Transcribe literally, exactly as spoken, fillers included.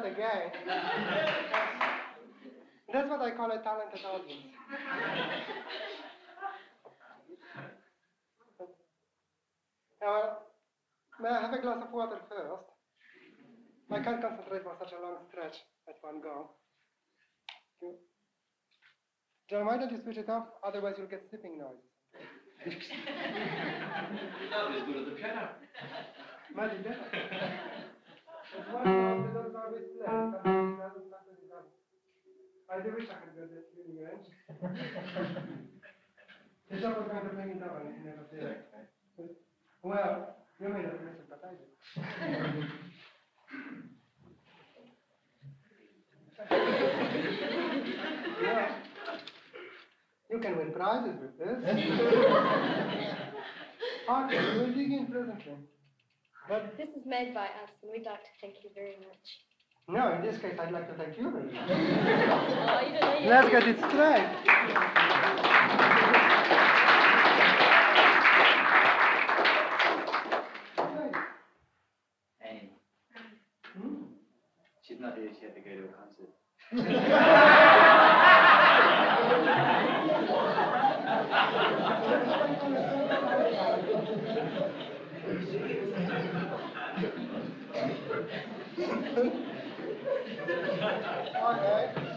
again. That's what I call a talented audience. Now, may I have a glass of water first? I can't concentrate for such a long stretch at one go. You... John, why don't you switch it off? Otherwise you'll get sipping noises. Not as good as the piano. Might be better. But one note they don't always play. Sometimes it doesn't, sometimes it doesn't. I do wish I could get that tuning range. The job was going to bring it down and he never did. Well, you may not listen, but I do. Yeah. You can win prizes with this. Okay, we will dig in presently. But this is made by us, and we'd like to thank you very much. No, in this case, I'd like to thank you very much. Oh, you don't know yet. Let's get it straight. Annie. Hmm? She's not here. She had to go to a concert. Okay.